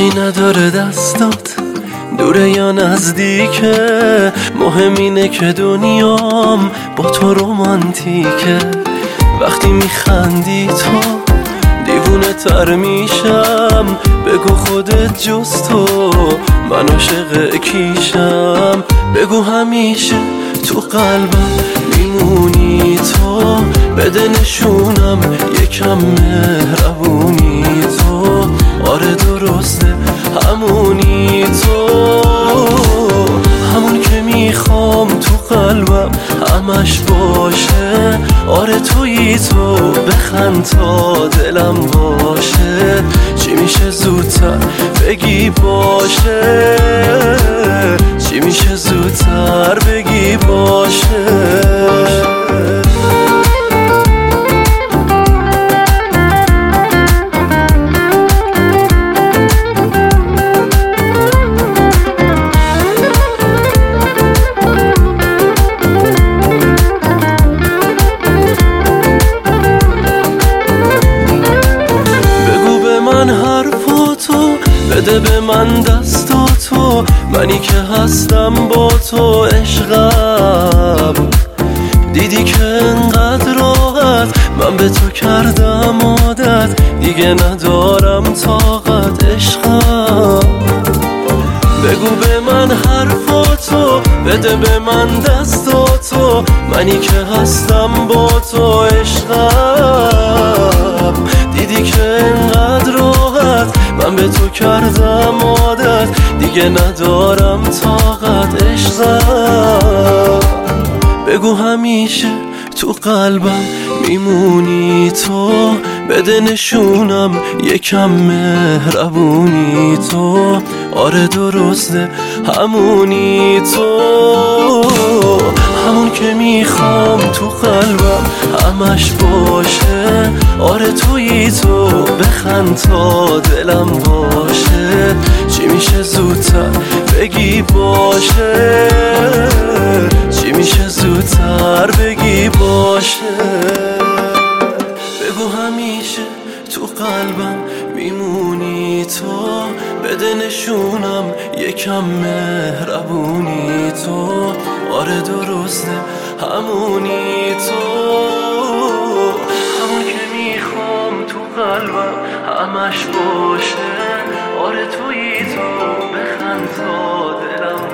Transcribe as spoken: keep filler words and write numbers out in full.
فرقی نداره دستات دوره یا نزدیکه، مهم اینه که دنیام با تو رومانتیکه. وقتی میخندی تو دیوونه تر میشم، بگو خودت جز تو من عاشق کیشم. بگو همیشه تو قلبم میمونی تو، بده نشونم یکم مهربونی تو. آره درسته همونی تو، همون که میخوام تو قلبم همش باشه. آره تویی تو، بخند تا دلم باشه. چی میشه زودتر بگی باشه، چی میشه زودتر بگی باشه. بده به من دستاتو، منی که هستم با تو عشقم. دیدی که انقدر راحت من به تو کردم عادت، دیگه ندارم طاقت عشقم. بگو به من حرفاتو، بده به من دستاتو، منی که هستم با تو عشقم. دیدی که انقدر راحت من به تو کردم عادت، دیگه ندارم طاقت عشقم. بگو همیشه تو قلبم میمونی تو، بده نشونم یکم مهربونی تو. آره درسته همونی تو، همون که میخوام تو قلبم همش باشه. آره تویی تو، بخند تا دلم باشه. چی میشه زودتر بگی باشه، چی میشه زودتر بگی باشه. بگو همیشه تو قلبم میمونی تو، بده نشونم یکم مهربونی تو. آره درسته همونی تو، همون که میخوام تو قلبم همش باشه. آره تویی تو، بخند تا دلم